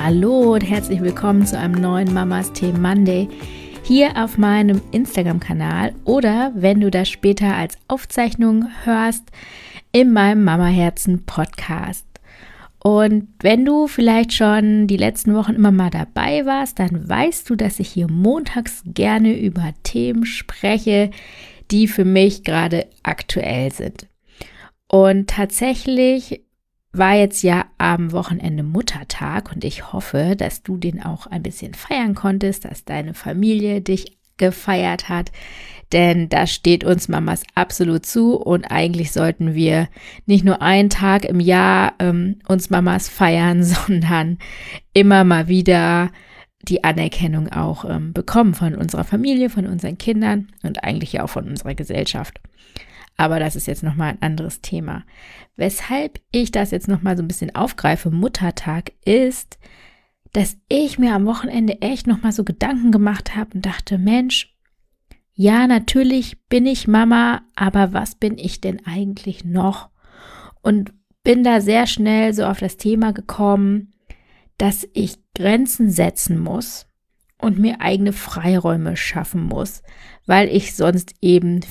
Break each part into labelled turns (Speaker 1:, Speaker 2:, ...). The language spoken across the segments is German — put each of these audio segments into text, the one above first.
Speaker 1: Hallo und herzlich willkommen zu einem neuen Mamas Tee Monday hier auf meinem Instagram-Kanal oder wenn du das später als Aufzeichnung hörst, in meinem Mama-Herzen-Podcast. Und wenn du vielleicht schon die letzten Wochen immer mal dabei warst, dann weißt du, dass ich hier montags gerne über Themen spreche, die für mich gerade aktuell sind. Und tatsächlich war jetzt ja am Wochenende Muttertag und ich hoffe, dass du den auch ein bisschen feiern konntest, dass deine Familie dich gefeiert hat, denn das steht uns Mamas absolut zu und eigentlich sollten wir nicht nur einen Tag im Jahr uns Mamas feiern, sondern immer mal wieder die Anerkennung auch bekommen von unserer Familie, von unseren Kindern und eigentlich ja auch von unserer Gesellschaft. Aber das ist jetzt nochmal ein anderes Thema. Weshalb ich das jetzt nochmal so ein bisschen aufgreife, Muttertag, ist, dass ich mir am Wochenende echt nochmal so Gedanken gemacht habe und dachte, Mensch, ja, natürlich bin ich Mama, aber was bin ich denn eigentlich noch? Und bin da sehr schnell so auf das Thema gekommen, dass ich Grenzen setzen muss und mir eigene Freiräume schaffen muss, weil ich sonst eben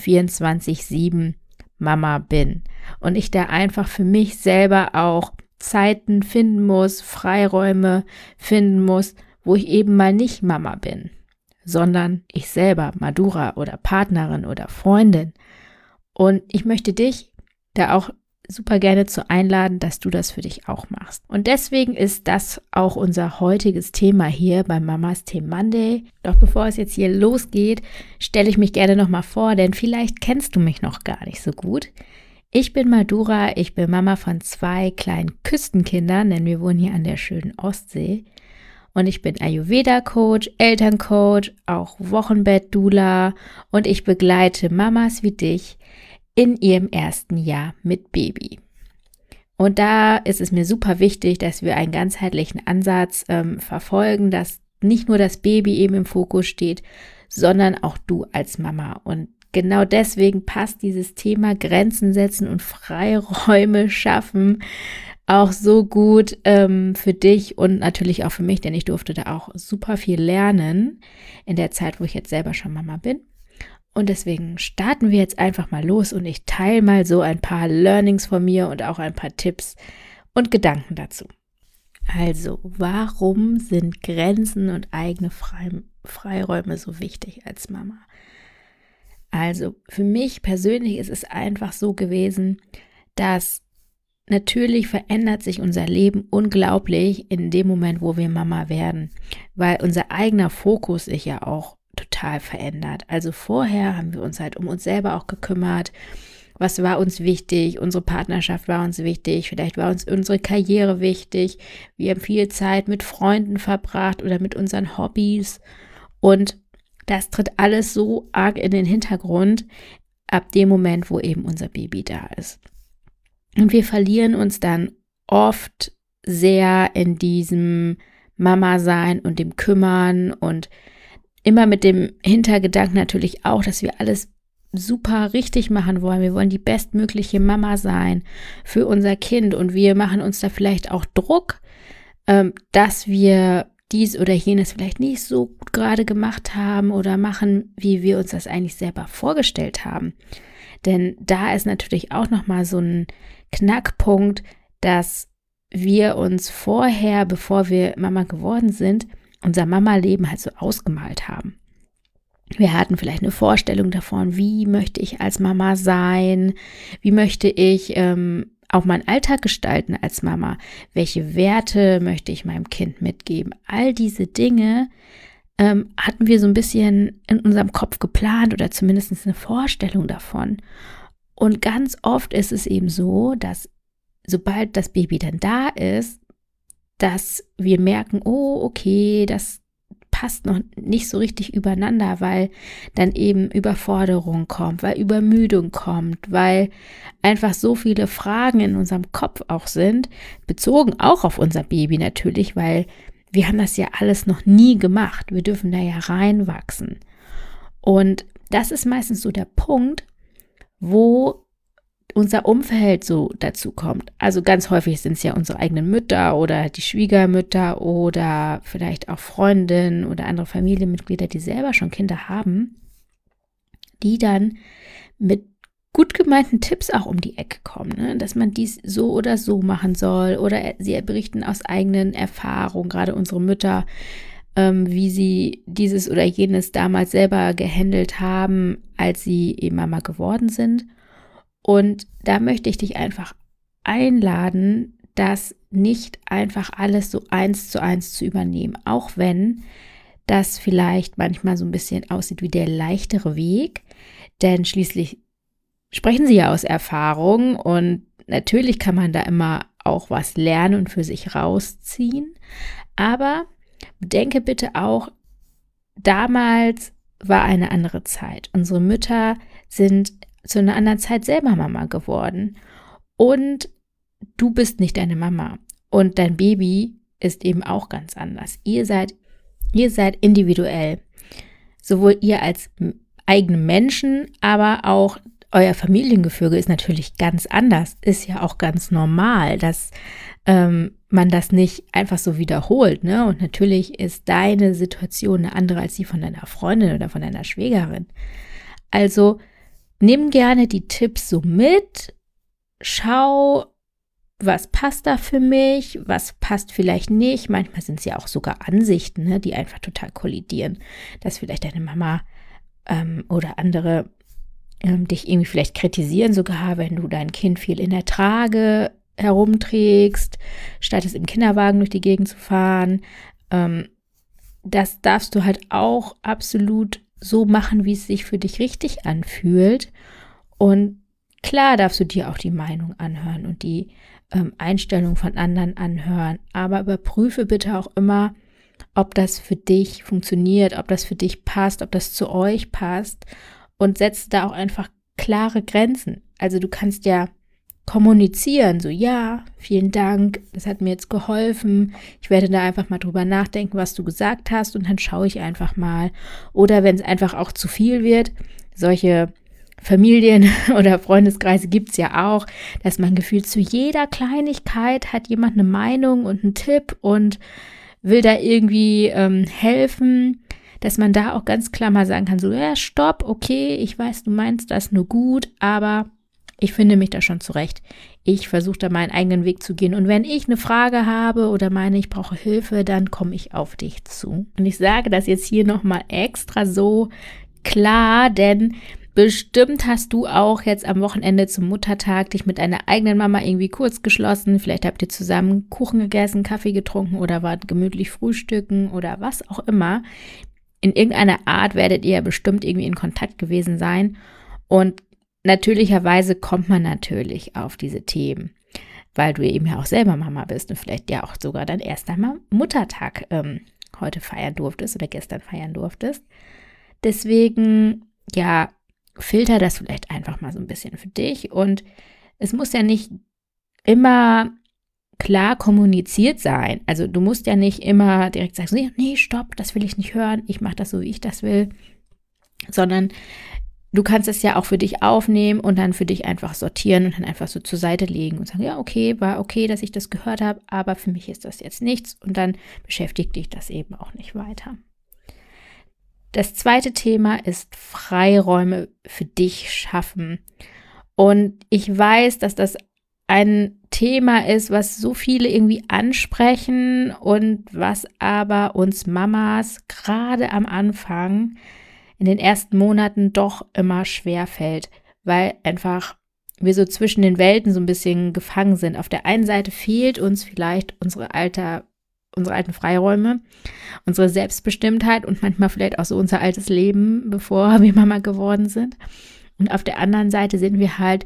Speaker 1: 24/7 Mama bin und ich da einfach für mich selber auch Zeiten finden muss, Freiräume finden muss, wo ich eben mal nicht Mama bin, sondern ich selber, Madura oder Partnerin oder Freundin. Und ich möchte dich da auch super gerne zu einladen, dass du das für dich auch machst. Und deswegen ist das auch unser heutiges Thema hier bei Mamas Tee Monday. Doch bevor es jetzt hier losgeht, stelle ich mich gerne nochmal vor, denn vielleicht kennst du mich noch gar nicht so gut. Ich bin Madura, ich bin Mama von 2 kleinen Küstenkindern, denn wir wohnen hier an der schönen Ostsee. Und ich bin Ayurveda-Coach, Elterncoach, auch Wochenbett-Doula und ich begleite Mamas wie dich in ihrem ersten Jahr mit Baby. Und da ist es mir super wichtig, dass wir einen ganzheitlichen Ansatz verfolgen, dass nicht nur das Baby eben im Fokus steht, sondern auch du als Mama. Und genau deswegen passt dieses Thema Grenzen setzen und Freiräume schaffen auch so gut für dich und natürlich auch für mich, denn ich durfte da auch super viel lernen in der Zeit, wo ich jetzt selber schon Mama bin. Und deswegen starten wir jetzt einfach mal los und ich teile mal so ein paar Learnings von mir und auch ein paar Tipps und Gedanken dazu. Also, warum sind Grenzen und eigene Freiräume so wichtig als Mama? Also, für mich persönlich ist es einfach so gewesen, dass natürlich verändert sich unser Leben unglaublich in dem Moment, wo wir Mama werden, weil unser eigener Fokus sich ja auch total verändert. Also vorher haben wir uns halt um uns selber auch gekümmert. Was war uns wichtig? Unsere Partnerschaft war uns wichtig. Vielleicht war uns unsere Karriere wichtig. Wir haben viel Zeit mit Freunden verbracht oder mit unseren Hobbys. Und das tritt alles so arg in den Hintergrund ab dem Moment, wo eben unser Baby da ist. Und wir verlieren uns dann oft sehr in diesem Mama-Sein und dem Kümmern und immer mit dem Hintergedanken natürlich auch, dass wir alles super richtig machen wollen. Wir wollen die bestmögliche Mama sein für unser Kind und wir machen uns da vielleicht auch Druck, dass wir dies oder jenes vielleicht nicht so gut gerade gemacht haben oder machen, wie wir uns das eigentlich selber vorgestellt haben. Denn da ist natürlich auch nochmal so ein Knackpunkt, dass wir uns vorher, bevor wir Mama geworden sind, unser Mama-Leben halt so ausgemalt haben. Wir hatten vielleicht eine Vorstellung davon, wie möchte ich als Mama sein, wie möchte ich auch meinen Alltag gestalten als Mama, welche Werte möchte ich meinem Kind mitgeben. All diese Dinge hatten wir so ein bisschen in unserem Kopf geplant oder zumindest eine Vorstellung davon. Und ganz oft ist es eben so, dass sobald das Baby dann da ist, dass wir merken, oh, okay, das passt noch nicht so richtig übereinander, weil dann eben Überforderung kommt, weil Übermüdung kommt, weil einfach so viele Fragen in unserem Kopf auch sind, bezogen auch auf unser Baby natürlich, weil wir haben das ja alles noch nie gemacht. Wir dürfen da ja reinwachsen. Und das ist meistens so der Punkt, wo unser Umfeld so dazu kommt. Also ganz häufig sind es ja unsere eigenen Mütter oder die Schwiegermütter oder vielleicht auch Freundinnen oder andere Familienmitglieder, die selber schon Kinder haben, die dann mit gut gemeinten Tipps auch um die Ecke kommen, ne? Dass man dies so oder so machen soll, oder sie berichten aus eigenen Erfahrungen, gerade unsere Mütter, wie sie dieses oder jenes damals selber gehandelt haben, als sie eben Mama geworden sind. Und da möchte ich dich einfach einladen, das nicht einfach alles so 1:1 zu übernehmen, auch wenn das vielleicht manchmal so ein bisschen aussieht wie der leichtere Weg, denn schließlich sprechen sie ja aus Erfahrung und natürlich kann man da immer auch was lernen und für sich rausziehen, aber bedenke bitte auch, damals war eine andere Zeit. Unsere Mütter sind zu einer anderen Zeit selber Mama geworden und du bist nicht deine Mama und dein Baby ist eben auch ganz anders. Ihr seid individuell, sowohl ihr als eigene Menschen, aber auch euer Familiengefüge ist natürlich ganz anders, ist ja auch ganz normal, dass man das nicht einfach so wiederholt, ne? Und natürlich ist deine Situation eine andere als die von deiner Freundin oder von deiner Schwägerin. Also nimm gerne die Tipps so mit, schau, was passt da für mich, was passt vielleicht nicht. Manchmal sind es ja auch sogar Ansichten, ne, die einfach total kollidieren, dass vielleicht deine Mama oder andere dich irgendwie vielleicht kritisieren, sogar wenn du dein Kind viel in der Trage herumträgst, statt es im Kinderwagen durch die Gegend zu fahren. Das darfst du halt auch absolut so machen, wie es sich für dich richtig anfühlt. Und klar darfst du dir auch die Meinung anhören und die Einstellung von anderen anhören, aber überprüfe bitte auch immer, ob das für dich funktioniert, ob das für dich passt, ob das zu euch passt, und setze da auch einfach klare Grenzen. Also du kannst ja kommunizieren, so ja, vielen Dank, das hat mir jetzt geholfen, ich werde da einfach mal drüber nachdenken, was du gesagt hast, und dann schaue ich einfach mal. Oder wenn es einfach auch zu viel wird, solche Familien- oder Freundeskreise gibt es ja auch, dass man gefühlt zu jeder Kleinigkeit hat jemand eine Meinung und einen Tipp und will da irgendwie helfen, dass man da auch ganz klar mal sagen kann, so ja, stopp, okay, ich weiß, du meinst das nur gut, aber ich finde mich da schon zurecht. Ich versuche da meinen eigenen Weg zu gehen, und wenn ich eine Frage habe oder meine, ich brauche Hilfe, dann komme ich auf dich zu. Und ich sage das jetzt hier nochmal extra so klar, denn bestimmt hast du auch jetzt am Wochenende zum Muttertag dich mit deiner eigenen Mama irgendwie kurz geschlossen. Vielleicht habt ihr zusammen Kuchen gegessen, Kaffee getrunken oder wart gemütlich frühstücken oder was auch immer. In irgendeiner Art werdet ihr bestimmt irgendwie in Kontakt gewesen sein. Und natürlicherweise kommt man natürlich auf diese Themen, weil du eben ja auch selber Mama bist und vielleicht ja auch sogar dein erster Muttertag heute feiern durftest oder gestern feiern durftest. Deswegen, ja, filter das vielleicht einfach mal so ein bisschen für dich, und es muss ja nicht immer klar kommuniziert sein. Also du musst ja nicht immer direkt sagen, nee, stopp, das will ich nicht hören, ich mache das so, wie ich das will, sondern du kannst es ja auch für dich aufnehmen und dann für dich einfach sortieren und dann einfach so zur Seite legen und sagen, ja, okay, war okay, dass ich das gehört habe, aber für mich ist das jetzt nichts, und dann beschäftigt dich das eben auch nicht weiter. Das zweite Thema ist Freiräume für dich schaffen. Und ich weiß, dass das ein Thema ist, was so viele irgendwie ansprechen und was aber uns Mamas gerade am Anfang in den ersten Monaten doch immer schwer fällt, weil einfach wir so zwischen den Welten so ein bisschen gefangen sind. Auf der einen Seite fehlt uns vielleicht unsere alten Freiräume, unsere Selbstbestimmtheit und manchmal vielleicht auch so unser altes Leben, bevor wir Mama geworden sind. Und auf der anderen Seite sind wir halt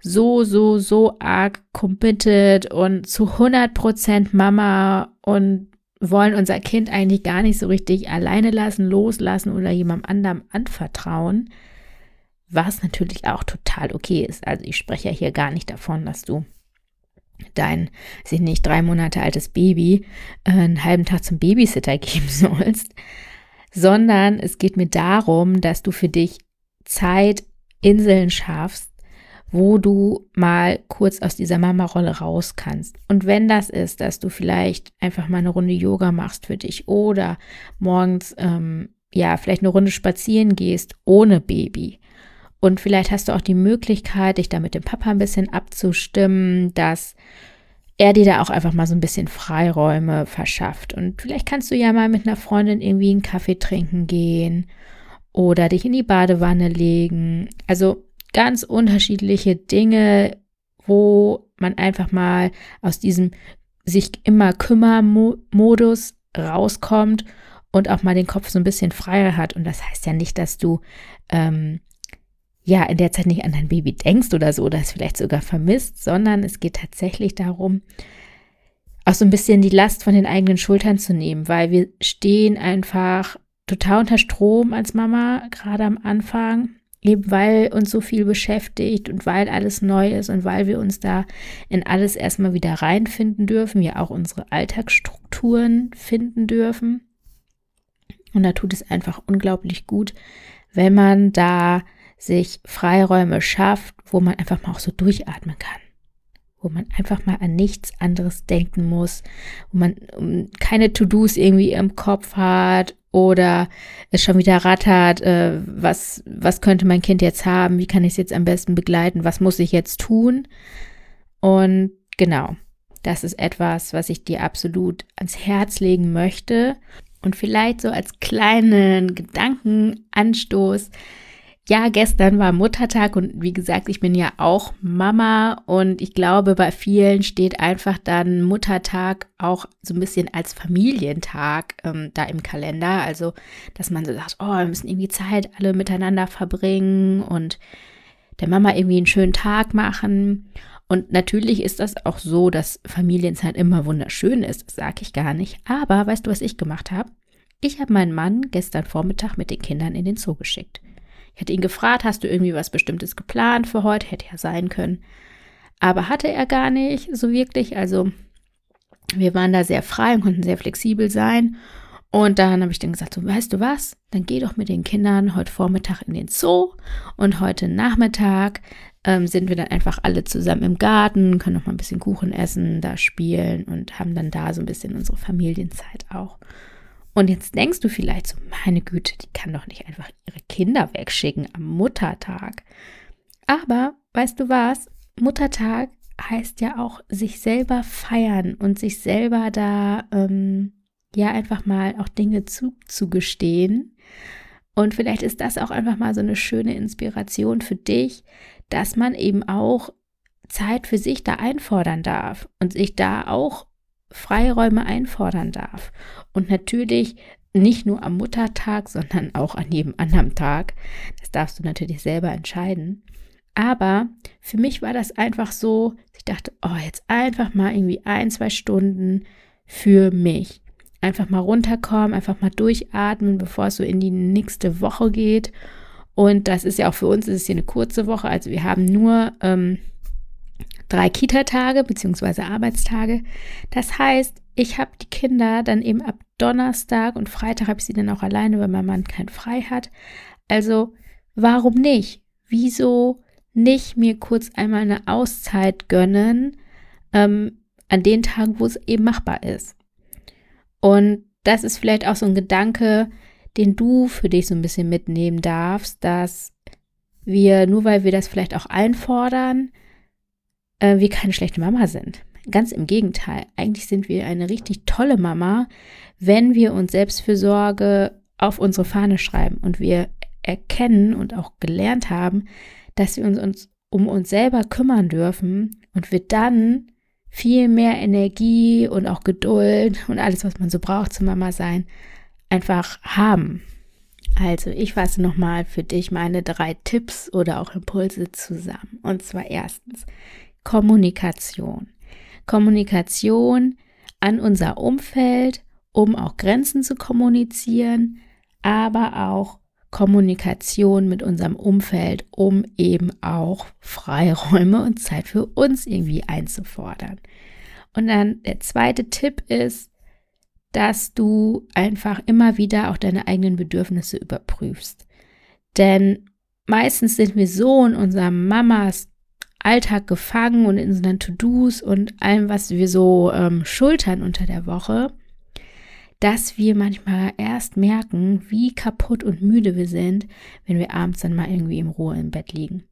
Speaker 1: so arg committed und zu 100% Mama und wollen unser Kind eigentlich gar nicht so richtig alleine lassen, loslassen oder jemandem anderem anvertrauen, was natürlich auch total okay ist. Also ich spreche ja hier gar nicht davon, dass du dein, 3 Monate altes Baby einen halben Tag zum Babysitter geben sollst, sondern es geht mir darum, dass du für dich Zeitinseln schaffst, wo du mal kurz aus dieser Mama-Rolle raus kannst. Und wenn das ist, dass du vielleicht einfach mal eine Runde Yoga machst für dich oder morgens vielleicht eine Runde spazieren gehst ohne Baby. Und vielleicht hast du auch die Möglichkeit, dich da mit dem Papa ein bisschen abzustimmen, dass er dir da auch einfach mal so ein bisschen Freiräume verschafft. Und vielleicht kannst du ja mal mit einer Freundin irgendwie einen Kaffee trinken gehen oder dich in die Badewanne legen. Also ganz unterschiedliche Dinge, wo man einfach mal aus diesem sich immer Kümmer-Modus rauskommt und auch mal den Kopf so ein bisschen freier hat. Und das heißt ja nicht, dass du in der Zeit nicht an dein Baby denkst oder so, oder es vielleicht sogar vermisst, sondern es geht tatsächlich darum, auch so ein bisschen die Last von den eigenen Schultern zu nehmen, weil wir stehen einfach total unter Strom als Mama, gerade am Anfang, eben weil uns so viel beschäftigt und weil alles neu ist und weil wir uns da in alles erstmal wieder reinfinden dürfen, wir auch unsere Alltagsstrukturen finden dürfen. Und da tut es einfach unglaublich gut, wenn man da sich Freiräume schafft, wo man einfach mal auch so durchatmen kann, wo man einfach mal an nichts anderes denken muss, wo man keine To-Dos irgendwie im Kopf hat oder es schon wieder rattert, was könnte mein Kind jetzt haben, wie kann ich es jetzt am besten begleiten, was muss ich jetzt tun? Und genau, das ist etwas, was ich dir absolut ans Herz legen möchte. Und vielleicht so als kleinen Gedankenanstoß: Ja, gestern war Muttertag und wie gesagt, ich bin ja auch Mama und ich glaube, bei vielen steht einfach dann Muttertag auch so ein bisschen als Familientag da im Kalender. Also, dass man so sagt, oh, wir müssen irgendwie Zeit alle miteinander verbringen und der Mama irgendwie einen schönen Tag machen. Und natürlich ist das auch so, dass Familienzeit immer wunderschön ist, das sage ich gar nicht. Aber weißt du, was ich gemacht habe? Ich habe meinen Mann gestern Vormittag mit den Kindern in den Zoo geschickt. Ich hatte ihn gefragt, hast du irgendwie was Bestimmtes geplant für heute? Hätte ja sein können. Aber hatte er gar nicht so wirklich. Also wir waren da sehr frei und konnten sehr flexibel sein. Und dann habe ich dann gesagt, so, weißt du was, dann geh doch mit den Kindern heute Vormittag in den Zoo und heute Nachmittag sind wir dann einfach alle zusammen im Garten, können noch mal ein bisschen Kuchen essen, da spielen und haben dann da so ein bisschen unsere Familienzeit auch. Und jetzt denkst du vielleicht so, meine Güte, die kann doch nicht einfach ihre Kinder wegschicken am Muttertag. Aber weißt du was, Muttertag heißt ja auch sich selber feiern und sich selber da einfach mal auch Dinge zugestehen. Und vielleicht ist das auch einfach mal so eine schöne Inspiration für dich, dass man eben auch Zeit für sich da einfordern darf und sich da auch Freiräume einfordern darf. Und natürlich nicht nur am Muttertag, sondern auch an jedem anderen Tag. Das darfst du natürlich selber entscheiden. Aber für mich war das einfach so, ich dachte, oh, jetzt einfach mal irgendwie 1-2 Stunden für mich. Einfach mal runterkommen, einfach mal durchatmen, bevor es so in die nächste Woche geht. Und das ist ja auch für uns, ist es hier eine kurze Woche. Also wir haben nur 3 Kita-Tage bzw. Arbeitstage. Das heißt, ich habe die Kinder dann eben ab Donnerstag und Freitag habe ich sie dann auch alleine, weil mein Mann kein Frei hat. Also warum nicht? Wieso nicht mir kurz einmal eine Auszeit gönnen an den Tagen, wo es eben machbar ist? Und das ist vielleicht auch so ein Gedanke, den du für dich so ein bisschen mitnehmen darfst, dass wir, nur weil wir das vielleicht auch einfordern, wir keine schlechte Mama sind. Ganz im Gegenteil. Eigentlich sind wir eine richtig tolle Mama, wenn wir uns Selbstfürsorge auf unsere Fahne schreiben und wir erkennen und auch gelernt haben, dass wir uns um uns selber kümmern dürfen und wir dann viel mehr Energie und auch Geduld und alles, was man so braucht zum Mama sein, einfach haben. Also ich fasse nochmal für dich meine 3 Tipps oder auch Impulse zusammen. Und zwar erstens Kommunikation. Kommunikation an unser Umfeld, um auch Grenzen zu kommunizieren, aber auch Kommunikation mit unserem Umfeld, um eben auch Freiräume und Zeit für uns irgendwie einzufordern. Und dann der zweite Tipp ist, dass du einfach immer wieder auch deine eigenen Bedürfnisse überprüfst. Denn meistens sind wir so in unserem Alltag gefangen und in unseren To-Dos und allem, was wir so schultern unter der Woche, dass wir manchmal erst merken, wie kaputt und müde wir sind, wenn wir abends dann mal irgendwie in Ruhe im Bett liegen.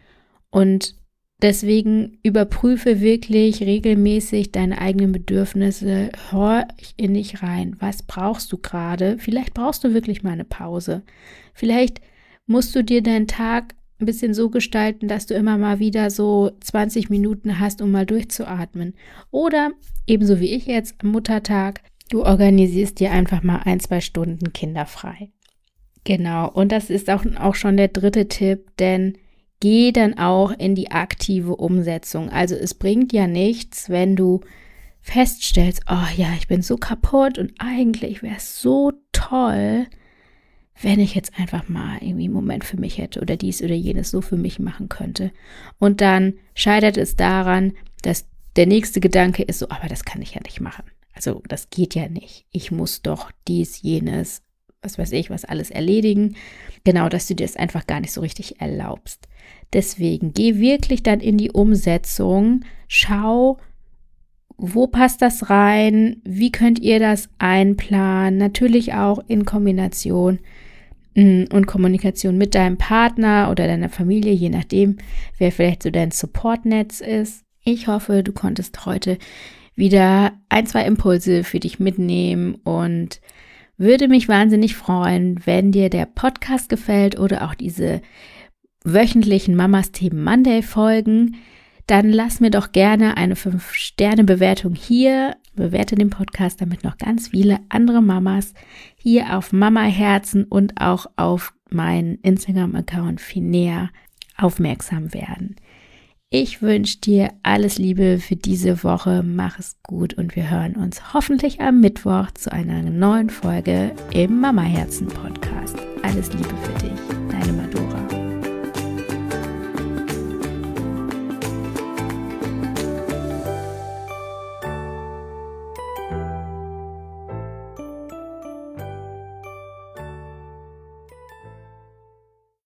Speaker 1: Und deswegen überprüfe wirklich regelmäßig deine eigenen Bedürfnisse, hör in dich rein, was brauchst du gerade? Vielleicht brauchst du wirklich mal eine Pause. Vielleicht musst du dir deinen Tag ein bisschen so gestalten, dass du immer mal wieder so 20 Minuten hast, um mal durchzuatmen. Oder ebenso wie ich jetzt am Muttertag, du organisierst dir einfach mal 1-2 Stunden kinderfrei. Genau, und das ist auch schon der 3. Tipp, denn geh dann auch in die aktive Umsetzung. Also es bringt ja nichts, wenn du feststellst, oh ja, ich bin so kaputt und eigentlich wäre es so toll, wenn ich jetzt einfach mal irgendwie einen Moment für mich hätte oder dies oder jenes so für mich machen könnte. Und dann scheitert es daran, dass der nächste Gedanke ist so, aber das kann ich ja nicht machen. Also das geht ja nicht. Ich muss doch dies, jenes, was weiß ich, was alles erledigen. Genau, dass du dir das einfach gar nicht so richtig erlaubst. Deswegen geh wirklich dann in die Umsetzung. Schau, wo passt das rein? Wie könnt ihr das einplanen? Natürlich auch in Kombination und Kommunikation mit deinem Partner oder deiner Familie, je nachdem, wer vielleicht so dein Supportnetz ist. Ich hoffe, du konntest heute wieder 1-2 Impulse für dich mitnehmen und würde mich wahnsinnig freuen, wenn dir der Podcast gefällt oder auch diese wöchentlichen Mamas Themen Monday Folgen. Dann lass mir doch gerne eine 5-Sterne-Bewertung hier. Bewerte den Podcast, damit noch ganz viele andere Mamas hier auf Mama Herzen und auch auf meinen Instagram-Account viel näher aufmerksam werden. Ich wünsche dir alles Liebe für diese Woche. Mach es gut und wir hören uns hoffentlich am Mittwoch zu einer neuen Folge im Mama Herzen Podcast. Alles Liebe für dich, deine Madora.